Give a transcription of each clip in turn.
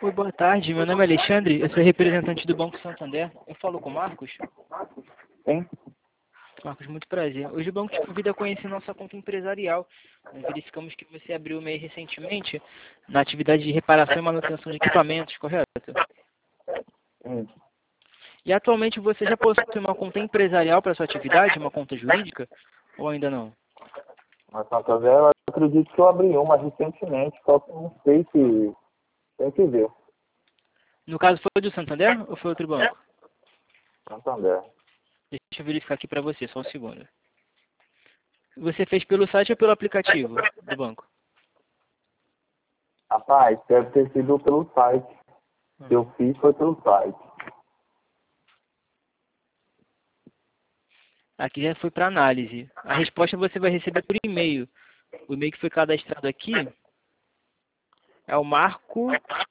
Oi, boa tarde. Meu nome é Alexandre, eu sou representante do Banco Santander. Eu falo com o Marcos. Sim? Marcos, muito prazer. Hoje o banco te convida a conhecer nossa conta empresarial. Nós verificamos que você abriu o MEI recentemente na atividade de reparação e manutenção de equipamentos, correto? Sim. E atualmente você já possui uma conta empresarial para sua atividade, uma conta jurídica, ou ainda não? Mas Santander, eu acredito que eu abri uma recentemente, só que não sei se tem que ver. No caso, foi do Santander ou foi outro banco? Santander. Deixa eu verificar aqui para você, só um segundo. Você fez pelo site ou pelo aplicativo do banco? Rapaz, deve ter sido pelo site. Que eu fiz foi pelo site. Aqui já foi para análise. A resposta você vai receber por e-mail. O e-mail que foi cadastrado aqui é o Marco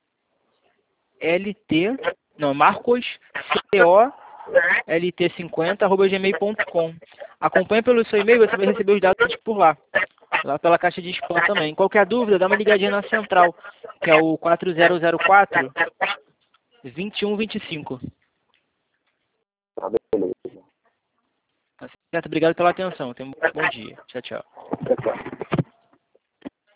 LT, não, Marcos CO LT50@gmail.com. Acompanhe pelo seu e-mail, você vai receber os dados por lá. Lá pela caixa de spam também. Qualquer dúvida, dá uma ligadinha na central, que é o 4004 2125. Tá, beleza. Tá certo? Obrigado pela atenção. Tenha um bom dia. Tchau, tchau. Tchau, tchau.